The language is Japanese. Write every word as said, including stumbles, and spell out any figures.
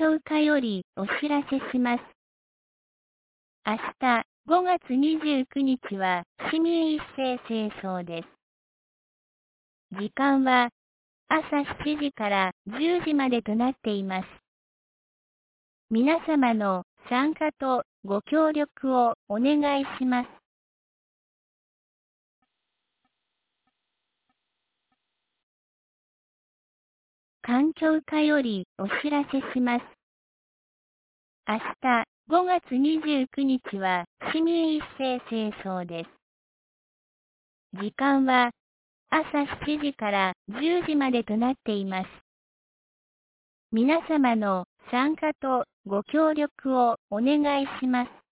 境課よりお知らせします。明日ごがつにじゅうくにちは市民一斉清掃です。時間は朝しちじからじゅうじまでとなっています。皆様の参加とご協力をお願いします。環境課よりお知らせします。明日ごがつにじゅうくにちは市民一斉清掃です。時間は朝しちじからじゅうじまでとなっています。皆様の参加とご協力をお願いします。